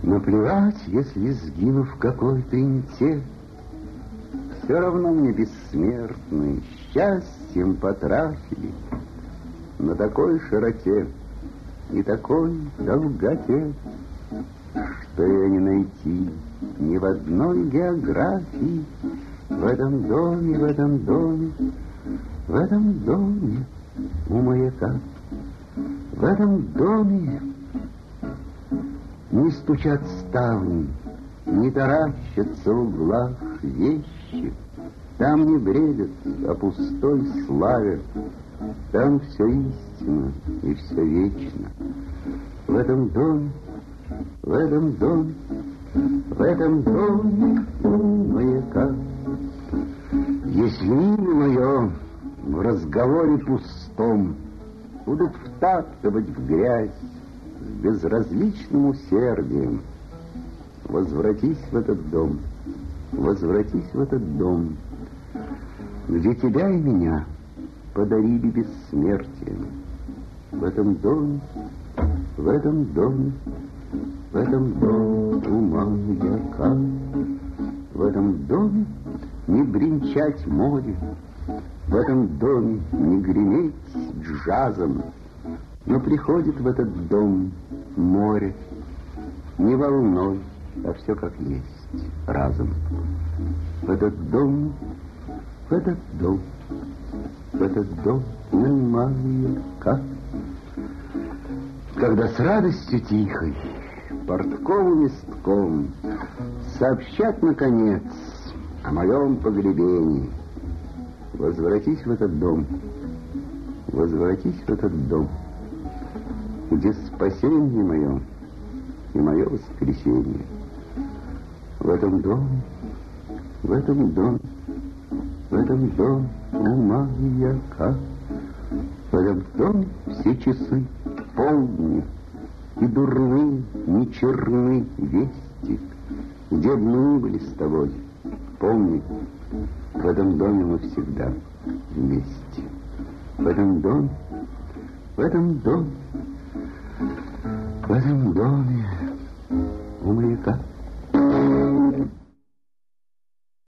Наплевать, если сгину в какой-то инте, все равно мне бессмертный, счастьем потрафили на такой широте и такой долготе, что ее не найти ни в одной географии. В этом доме, в этом доме, в этом доме у маяка, в этом доме не стучат ставни, не таращатся в углах вещи. Там не бредят о пустой славе, там все истинно и все вечно. В этом доме, в этом доме, в этом доме у маяка. Если имя мое в разговоре пустом будут втаптывать в грязь с безразличным усердием, возвратись в этот дом, возвратись в этот дом, где тебя и меня подарили бессмертием. В этом доме, в этом доме, в этом доме у маяка, в этом доме не бренчать море, в этом доме не греметь джазом, но приходит в этот дом море не волной, а все как есть, разом. В этот дом, в этот дом, в этот дом у маяка. Когда с радостью тихой, портковым листком сообщат, наконец, о моем погребении, возвратись в этот дом, возвратись в этот дом, где спасение мое и мое воскресенье. В этом доме, в этом доме, в этом доме у маяка, в этом доме все часы полдни, и дурны, не черны вести, где бы мы ни были с тобой. Помни, в этом доме мы всегда вместе. В этом доме, в этом доме, в этом доме у маяка.